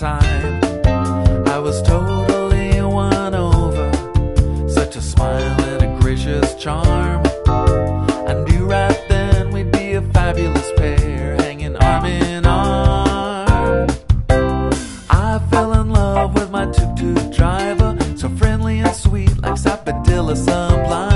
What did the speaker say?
time. I was totally won over, such a smile and a gracious charm. I knew right then we'd be a fabulous pair, hanging arm in arm. I fell in love with my tuk-tuk driver, so friendly and sweet like Sapodilla Sublime.